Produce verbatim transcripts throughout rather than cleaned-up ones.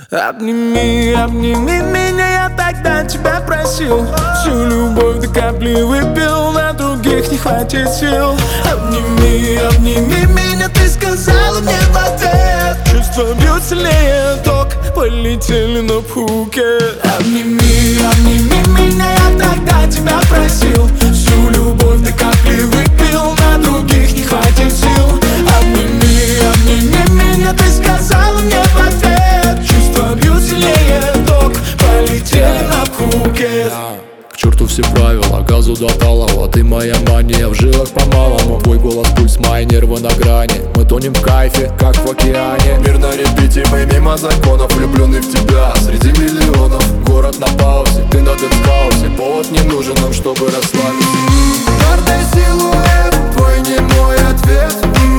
Обними, обними меня, я тогда тебя просил. Всю любовь до капли выпил, на других не хватит сил. Обними, обними меня, ты сказала мне в ответ. Чувства бьют сильнее ток, полетели на Пхукет. Обними, обними меня, я тогда тебя просил. Всю любовь до капли выпил, на других не хватит сил. Обними, обними меня, ты сказала мне в ответ. Чувства бьют сильнее ток, полетели на Пхукет. К черту все правила, газу до талого. Ты моя мания, в жилах по-малому. Твой голос, пульс, мои нервы на грани. Мы тонем в кайфе, как в океане. Мир на репите, мы мимо законов. Влюбленный в тебя среди миллионов. Город на паузе, ты на дэнс-хаусе. Повод не нужен нам, чтобы расслабиться. Гордый силуэт, твой не мой ответ.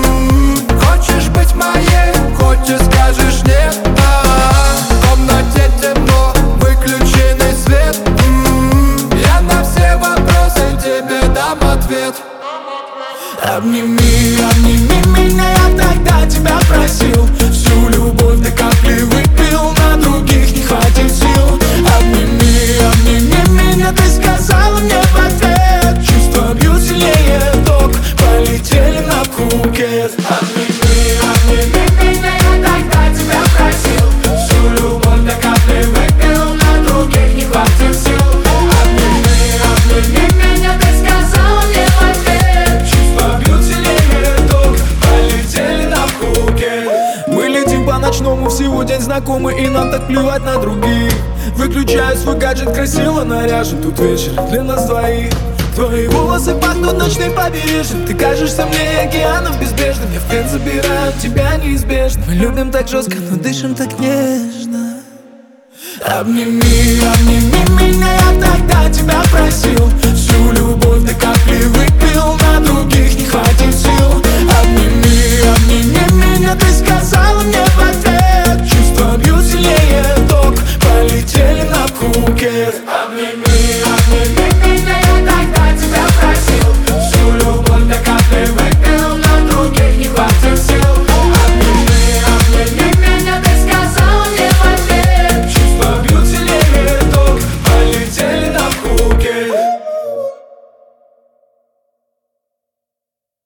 Хочешь быть моей, хоть и скажешь нет. В комнате темно, выключенный свет. Я на все вопросы тебе дам ответ. Обними, обними меня, я тогда тебя просил. Всю любовь до капли выпил, на других не хватит сил. Обними, обними меня, ты сказала мне в ответ. Чувства бьют сильнее ток, полетели на Пхукет. Обними, обними меня, я тогда тебя просил. Всю любовь до капли выпил, на других не хватит сил. Обними, обними меня, ты сказала мне в ответ. Чувства бьют сильнее ток, полетели на Пхукет. Мы летим по ночному, всего день знакомы, и нам так плевать на других. Выключаю свой гаджет, красиво наряжен. Тут вечер для нас двоих. Твои волосы пахнут ночным побережьем. Ты кажешься мне океаном безбрежным. Я в плен забираю тебя неизбежно. Мы любим так жестко, но дышим так нежно. Обними, обними меня, я тогда тебя просил. Всю любовь до капли выпил, на других не хватит сил. Обними, обними меня, ты сказала мне в ответ. Чувства бьют сильнее ток, полетели на Пхукет. Обними, обними меня, я тогда тебя